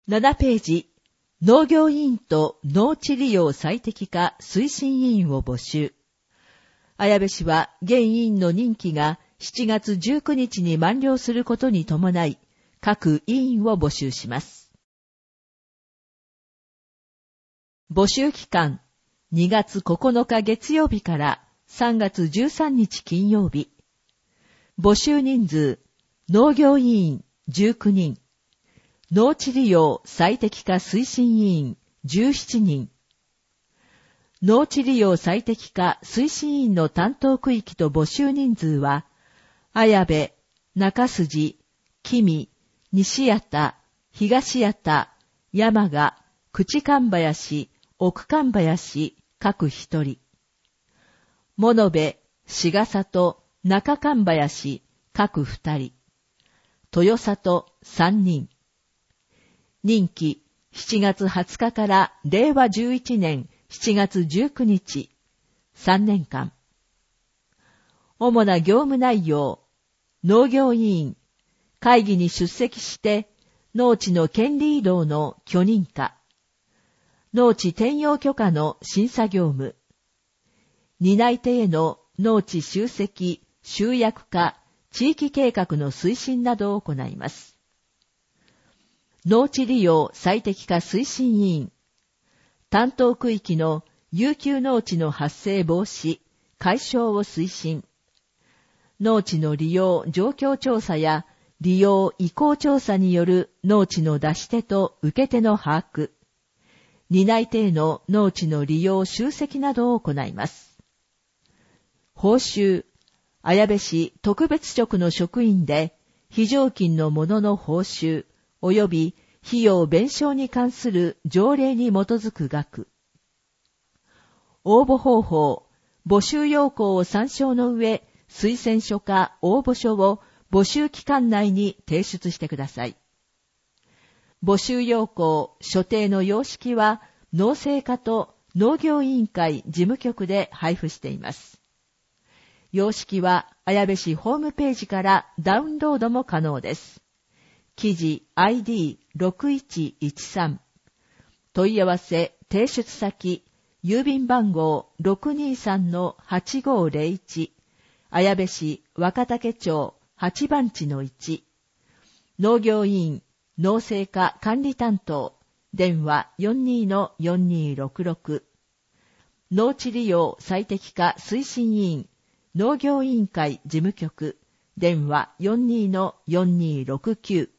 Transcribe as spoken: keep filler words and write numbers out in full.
ななページ、農業委員と農地利用最適化推進委員を募集。綾部市は現委員の任期がしちがつじゅうくにちに満了することに伴い、各委員を募集します。募集期間、にがつここのか月曜日からさんがつじゅうさんにち金曜日。募集人数、農業委員じゅうきゅうにん、農地利用最適化推進委員じゅうななにん。農地利用最適化推進委員の担当区域と募集人数は、綾部、中筋、君、西谷田、東谷田、山賀、口神林、奥神林、各一人。物部、志賀里、中神林、各二人。豊里、三人。任期、しちがつはつかかられいわじゅういちねんしちがつじゅうくにち、さんねんかん。主な業務内容、農業委員、会議に出席して農地の権利移動の許認可、農地転用許可の審査業務、担い手への農地集積、集約化、地域計画の推進などを行います。農地利用最適化推進委員、担当区域の遊休農地の発生防止、解消を推進。農地の利用状況調査や利用移行調査による農地の出し手と受け手の把握。担い手への農地の利用集積などを行います。報酬、綾部市特別職の職員で、非常勤の者の報酬、及び費用弁償に関する条例に基づく額。応募方法、募集要項を参照の上、推薦書か応募書を募集期間内に提出してください。募集要項、所定の様式は農政課と農業委員会事務局で配布しています。様式は綾部市ホームページからダウンロードも可能です。記事 アイディーろくいちいちさん 問い合わせ提出先郵便番号 ろくにさんのはちごぜろいち 綾部市若竹町はちばんちのいち農業委員農政課管理担当電話 よんにーのよんにーろくろく 農地利用最適化推進委員農業委員会事務局電話 よんにーのよんにーろくきゅう